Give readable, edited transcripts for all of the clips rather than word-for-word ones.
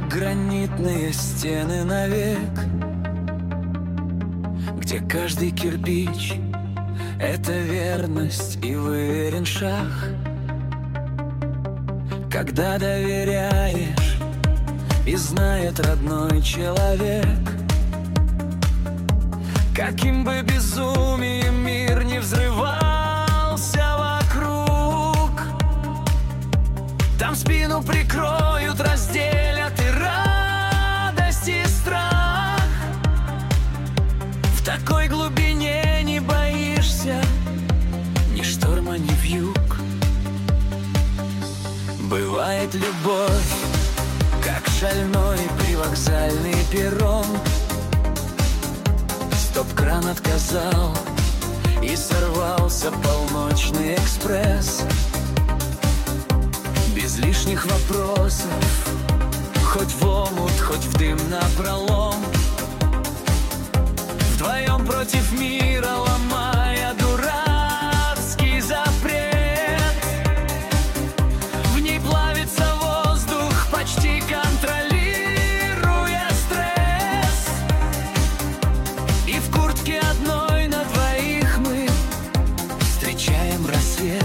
Гранитные стены навек, где каждый кирпич — это верность и уверен шаг. Когда доверяешь и знает родной человек, каким бы безумием мир не взрывался вокруг, там спину прикроют, разделят и радость, и страх. В такой глубине не боишься ни шторма, ни вьюг. Бывает любовь, как шальной привокзальный перрон. Стоп-кран отказал, и сорвался полночный экспресс. Без лишних вопросов, хоть в омут, хоть в дым напролом. Вдвоем против мира, ломая дурацкий запрет. В ней плавится воздух, почти контролируя стресс. И в куртке одной на двоих мы встречаем рассвет.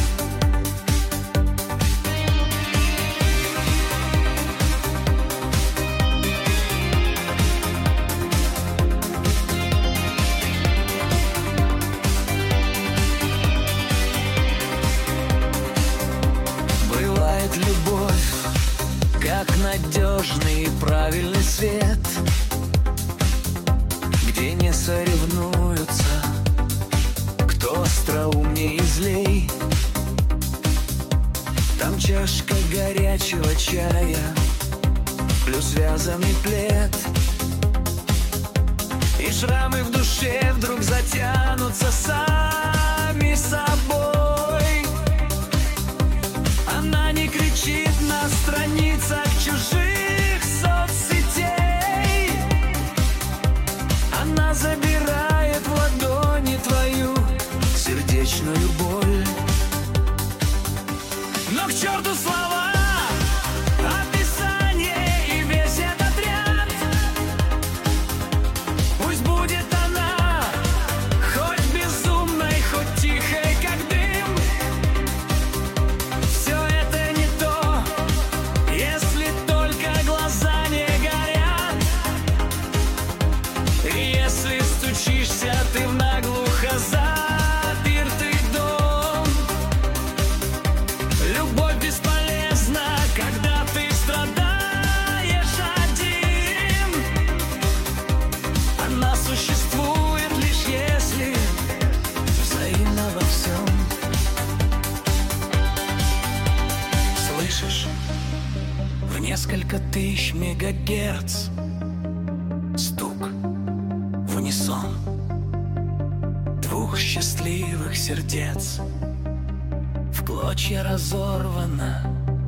Любовь, как надежный и правильный свет, где не соревнуются, кто остроумней и злей. Там чашка горячего чая плюс вязаный плед, и шрамы в душе вдруг затянутся сами собой. Она не кричит на страницах чужих соцсетей. Она забирает в ладони твою сердечную боль. Но к черту слова, описание и весь этот ряд. Пусть будет она хоть безумной, хоть тихой, как дым. Все это не то, если только глаза не горят. И если стучишься ты в наглухо запертый дом. Любовь бесполезна, когда ты страдаешь один. Она существует лишь если взаимно во всем. Слышишь? В несколько тысяч мегагерц стук в унисон двух счастливых сердец. В клочья разорвано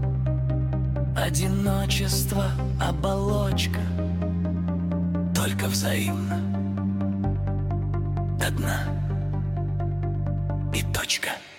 одиночество, оболочка, только взаимно до дна и точка.